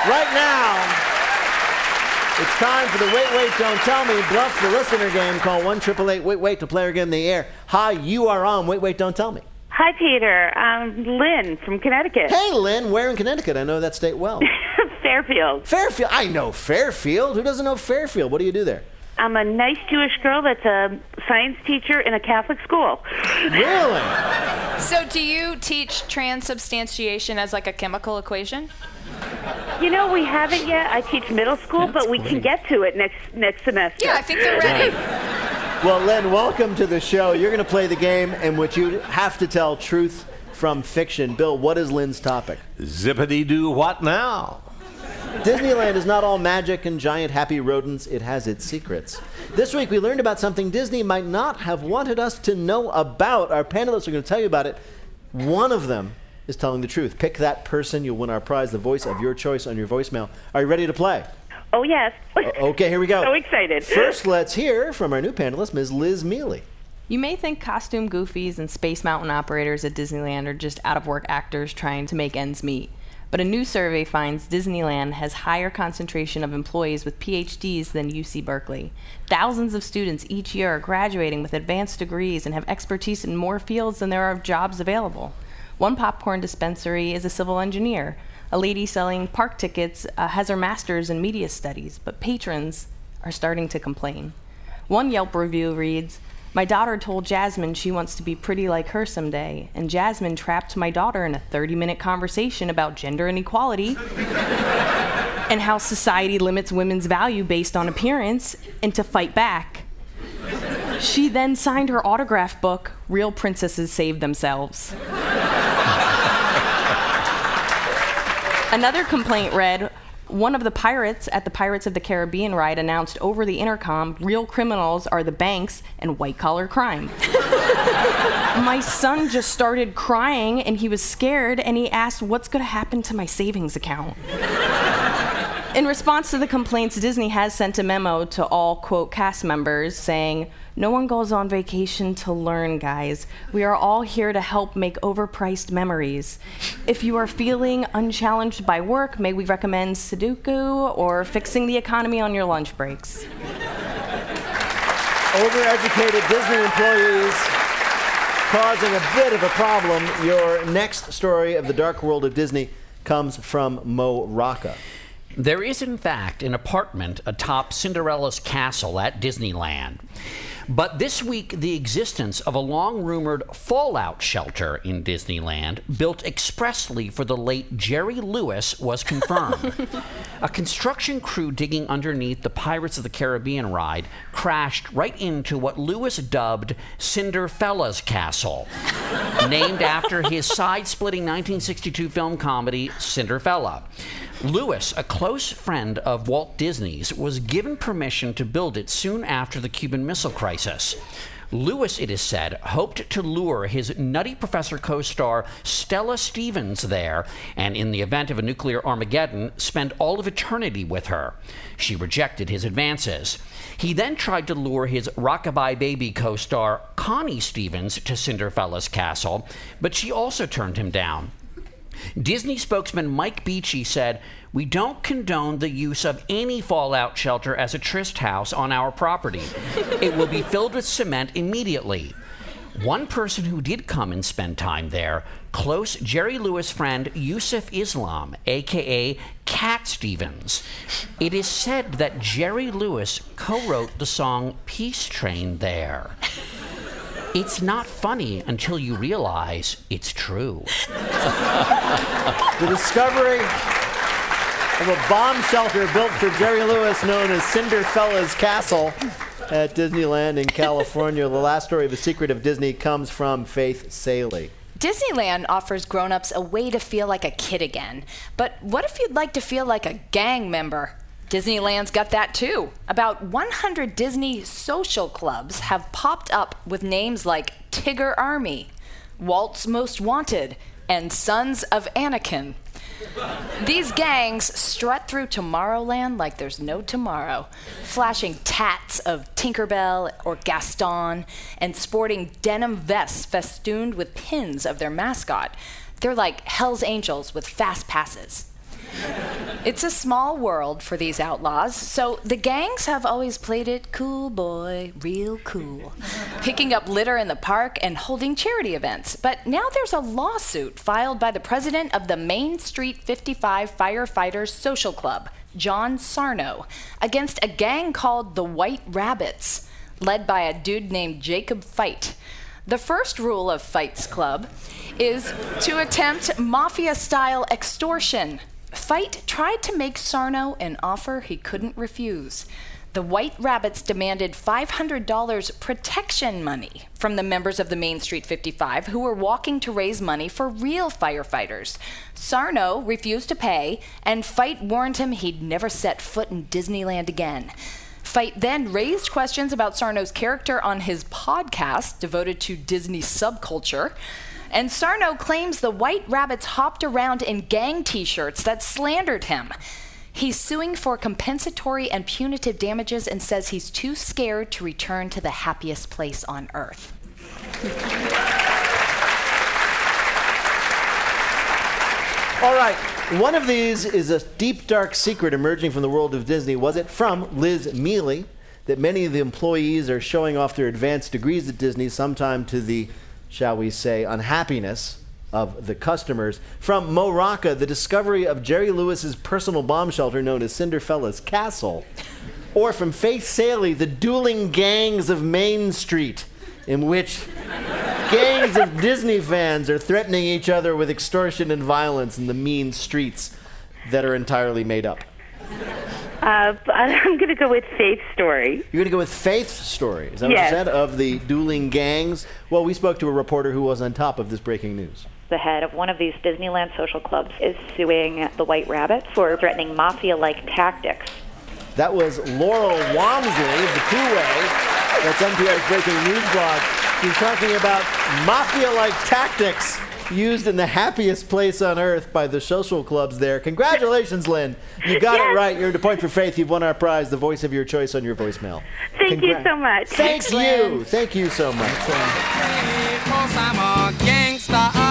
Right now, it's time for the Wait, Wait, Don't Tell Me Bluff the Listener game. Call 1-888-WAIT-WAIT to play or get in the air. Hi, you are on Wait, Wait, Don't Tell Me. Hi, Peter. I'm Lynn from Connecticut. Hey, Lynn. Where in Connecticut? I know that state well. Fairfield. Fairfield. I know Fairfield. Who doesn't know Fairfield? What do you do there? I'm a nice Jewish girl that's a science teacher in a Catholic school. Really? So do you teach transubstantiation as like a chemical equation? You know, we haven't yet. I teach middle school, but we can get to it next semester. Yeah, I think they're ready. Well, Lynn, welcome to the show. You're going to play the game in which you have to tell truth from fiction. Bill, what is Lynn's topic? Zippity-doo, what now? Disneyland is not all magic and giant happy rodents. It has its secrets. This week we learned about something Disney might not have wanted us to know about. Our panelists are going to tell you about it. One of them is telling the truth. Pick that person. You'll win our prize, the voice of your choice, on your voicemail. Are you ready to play? Oh, yes. Okay, here we go. So excited. First, let's hear from our new panelist, Ms. Liz Mealy. You may think costume goofies and Space Mountain operators at Disneyland are just out-of-work actors trying to make ends meet. But a new survey finds Disneyland has higher concentration of employees with PhDs than UC Berkeley. Thousands of students each year are graduating with advanced degrees and have expertise in more fields than there are jobs available. One popcorn dispensary is a civil engineer. A lady selling park tickets has her master's in media studies, but patrons are starting to complain. One Yelp review reads, "My daughter told Jasmine she wants to be pretty like her someday, and Jasmine trapped my daughter in a 30-minute conversation about gender inequality and how society limits women's value based on appearance, and to fight back, she then signed her autograph book, Real Princesses Save Themselves." Another complaint read, "One of the pirates at the Pirates of the Caribbean ride announced over the intercom, real criminals are the banks and white-collar crime. My son just started crying and he was scared and he asked, what's going to happen to my savings account?" In response to the complaints, Disney has sent a memo to all, quote, cast members saying, "No one goes on vacation to learn, guys. We are all here to help make overpriced memories. If you are feeling unchallenged by work, may we recommend Sudoku or fixing the economy on your lunch breaks." Overeducated Disney employees causing a bit of a problem. Your next story of the dark world of Disney comes from Mo Rocca. There is, in fact, an apartment atop Cinderella's castle at Disneyland. But this week, the existence of a long-rumored fallout shelter in Disneyland, built expressly for the late Jerry Lewis, was confirmed. A construction crew digging underneath the Pirates of the Caribbean ride crashed right into what Lewis dubbed Cinderfella's Castle, named after his side-splitting 1962 film comedy, Cinderfella. Lewis, a close friend of Walt Disney's, was given permission to build it soon after the Cuban Missile Crisis. Lewis, it is said, hoped to lure his Nutty Professor co-star Stella Stevens there, and in the event of a nuclear Armageddon, spend all of eternity with her. She rejected his advances. He then tried to lure his Rockabye Baby co-star Connie Stevens to Cinderfella's castle, but she also turned him down. Disney spokesman Mike Beachy said, "We don't condone the use of any fallout shelter as a tryst house on our property. It will be filled with cement immediately." One person who did come and spend time there, close Jerry Lewis friend Yusuf Islam, a.k.a. Cat Stevens. It is said that Jerry Lewis co-wrote the song Peace Train there. It's not funny until you realize it's true. The discovery of a bomb shelter built for Jerry Lewis known as Cinderfella's Castle at Disneyland in California. The last story of The Secret of Disney comes from Faith Saley. Disneyland offers grown-ups a way to feel like a kid again. But what if you'd like to feel like a gang member? Disneyland's got that too. About 100 Disney social clubs have popped up with names like Tigger Army, Walt's Most Wanted, and Sons of Anakin. These gangs strut through Tomorrowland like there's no tomorrow, flashing tats of Tinkerbell or Gaston and sporting denim vests festooned with pins of their mascot. They're like Hell's Angels with fast passes. It's a small world for these outlaws, so the gangs have always played it cool, boy, real cool, picking up litter in the park and holding charity events. But now there's a lawsuit filed by the president of the Main Street 55 Firefighters Social Club, John Sarno, against a gang called the White Rabbits, led by a dude named Jacob Fite. The first rule of Fite's club is to attempt mafia-style extortion. Fite tried to make Sarno an offer he couldn't refuse. The White Rabbits demanded $500 protection money from the members of the Main Street 55 who were walking to raise money for real firefighters. Sarno refused to pay, and Fite warned him he'd never set foot in Disneyland again. Fite then raised questions about Sarno's character on his podcast devoted to Disney subculture. And Sarno claims the White Rabbits hopped around in gang t-shirts that slandered him. He's suing for compensatory and punitive damages and says he's too scared to return to the happiest place on earth. All right, one of these is a deep, dark secret emerging from the world of Disney. Was it from Liz Mealy that many of the employees are showing off their advanced degrees at Disney, sometime to the, shall we say, unhappiness of the customers? From Mo Rocca, the discovery of Jerry Lewis's personal bomb shelter known as Cinderfella's Castle? Or from Faith Saley, the dueling gangs of Main Street, in which gangs of Disney fans are threatening each other with extortion and violence in the mean streets that are entirely made up? I'm going to go with Faith's story. You're going to go with Faith's story, is that Yes. what you said, of the dueling gangs? Well, we spoke to a reporter who was on top of this breaking news. The head of one of these Disneyland social clubs is suing the White Rabbits for threatening mafia-like tactics. That was Laurel Walmsley of the Two-Way. That's NPR's breaking news blog. She's talking about mafia-like tactics used in the happiest place on earth by the social clubs there. Congratulations, Lynn. You got it right. You're at a point for Faith. You've won our prize, the voice of your choice on your voicemail. Thank you so much. Thank you. Thank you so much. Cause I'm a gangsta.